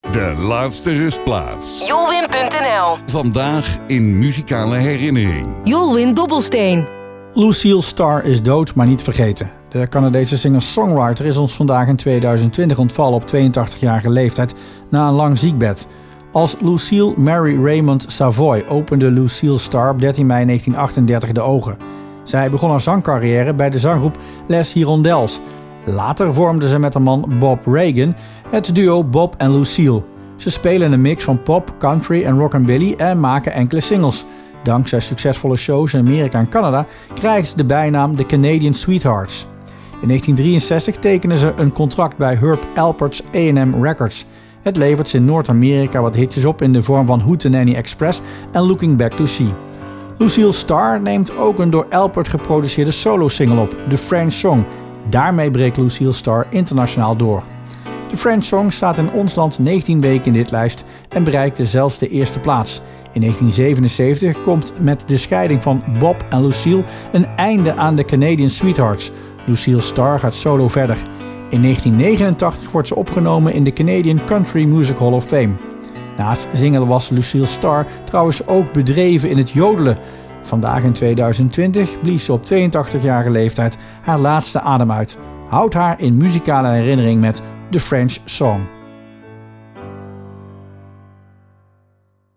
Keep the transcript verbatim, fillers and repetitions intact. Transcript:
De laatste rustplaats. Jolwin punt n l. Vandaag in muzikale herinnering. Jolwin Dobbelsteen. Lucille Starr is dood, maar niet vergeten. De Canadese singer-songwriter is ons vandaag in tweeduizend twintig ontvallen op tweeëntachtigjarige leeftijd na een lang ziekbed. Als Lucille Mary Raymond Savoy opende Lucille Starr op dertien mei negentien achtendertig de ogen. Zij begon haar zangcarrière bij de zanggroep Les Hirondelles. Later vormde ze met haar man Bob Regan het duo Bob en Lucille. Ze spelen een mix van pop, country en rockabilly en maken enkele singles. Dankzij succesvolle shows in Amerika en Canada krijgen ze de bijnaam de Canadian Sweethearts. In negentien drieënzestig tekenen ze een contract bij Herb Alpert's A en M Records. Het levert ze in Noord-Amerika wat hitjes op in de vorm van Hootenanny Express en Looking Back to Sea. Lucille Starr neemt ook een door Alpert geproduceerde solo-single op, The French Song. Daarmee breekt Lucille Starr internationaal door. The French Song staat in ons land negentien weken in dit lijst en bereikte zelfs de eerste plaats. In negentien zevenenzeventig komt met de scheiding van Bob en Lucille een einde aan de Canadian Sweethearts. Lucille Starr gaat solo verder. In negentien negenentachtig wordt ze opgenomen in de Canadian Country Music Hall of Fame. Naast zingen was Lucille Starr trouwens ook bedreven in het jodelen. Vandaag in tweeduizend twintig blies ze op tweeëntachtigjarige leeftijd haar laatste adem uit. Houd haar in muzikale herinnering met The French Song.